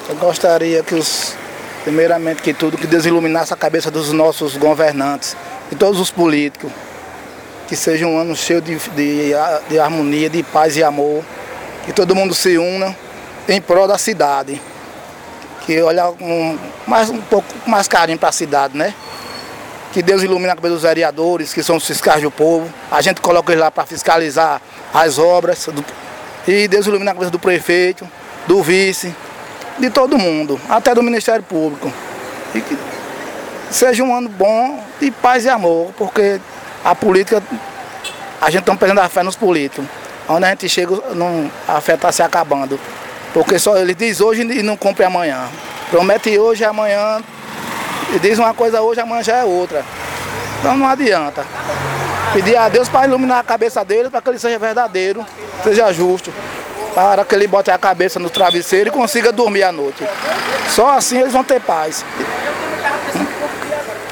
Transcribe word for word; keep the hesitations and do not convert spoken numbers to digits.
Eu gostaria que os, primeiramente que tudo, que Deus iluminasse a cabeça dos nossos governantes e todos os políticos. Que seja um ano cheio de, de, de harmonia, de paz e amor. Que todo mundo se una em prol da cidade. Que olhar com mais, um pouco mais carinho para a cidade, né? Que Deus ilumine a cabeça dos vereadores, que são os fiscais do povo. A gente coloca eles lá para fiscalizar as obras. Do, e Deus ilumine a cabeça do prefeito, do vice, de todo mundo, até do Ministério Público. E que seja um ano bom de paz e amor, porque a política, a gente está perdendo a fé nos políticos. Onde a gente chega, não, a fé está se acabando. Porque só ele diz hoje e não cumpre amanhã. Promete hoje e amanhã, e diz uma coisa hoje, amanhã já é outra. Então não adianta. Pedir a Deus para iluminar a cabeça dele, para que ele seja verdadeiro, seja justo, para que ele bote a cabeça no travesseiro e consiga dormir à noite. Só assim eles vão ter paz.